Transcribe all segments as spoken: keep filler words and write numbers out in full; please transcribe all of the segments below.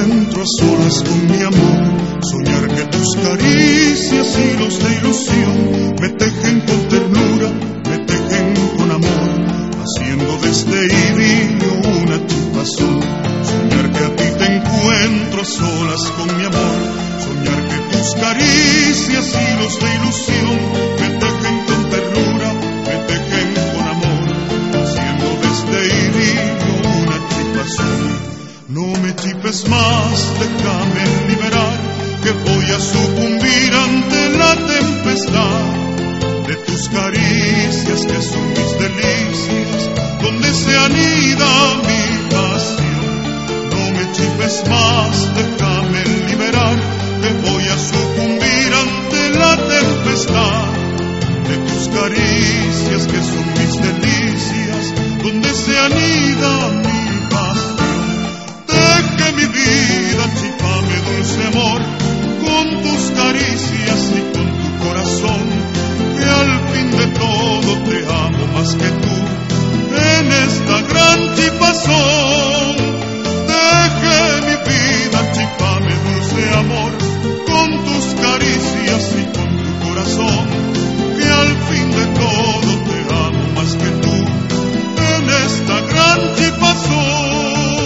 encuentro a solas con mi amor, soñar que tus caricias, hilos de ilusión, me tejen con ternura, me tejen con amor, haciendo de este idilio una chupazón. Soñar que a ti te encuentro a solas con mi amor, soñar que tus caricias, hilos de ilusión, me tejen con ternura, me tejen con amor, haciendo de este idilio una chupazón. No me chipes más, déjame liberar, que voy a sucumbir ante la tempestad de tus caricias, que son mis delicias, donde se anida mi pasión. No me chipes más, déjame liberar, que voy a sucumbir ante la tempestad de tus caricias, que son mis delicias, donde se anida mi pasión. Deje mi vida, chípame dulce amor, con tus caricias y con tu corazón, que al fin de todo te amo más que tú, en esta gran chipazón. Deje mi vida, chípame dulce amor, con tus caricias y con tu corazón, que al fin de todo te amo más que tú, en esta gran chipazón.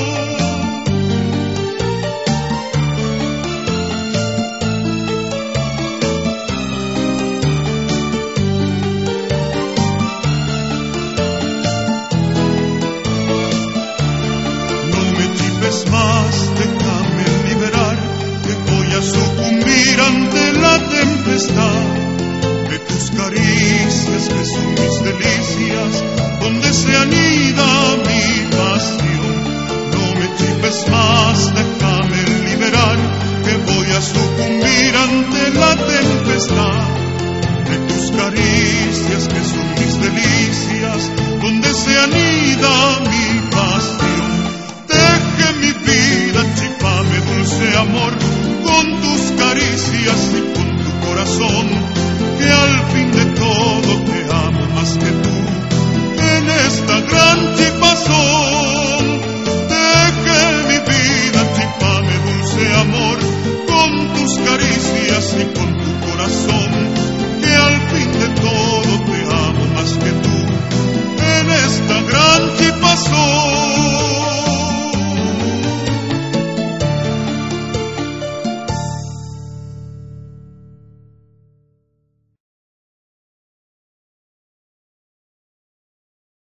Más, déjame liberar, que voy a sucumbir ante la tempestad de tus caricias, que son mis delicias, donde se anida mi pasión. No me chipes más, déjame liberar, que voy a sucumbir ante la tempestad de tus caricias, que son mis delicias,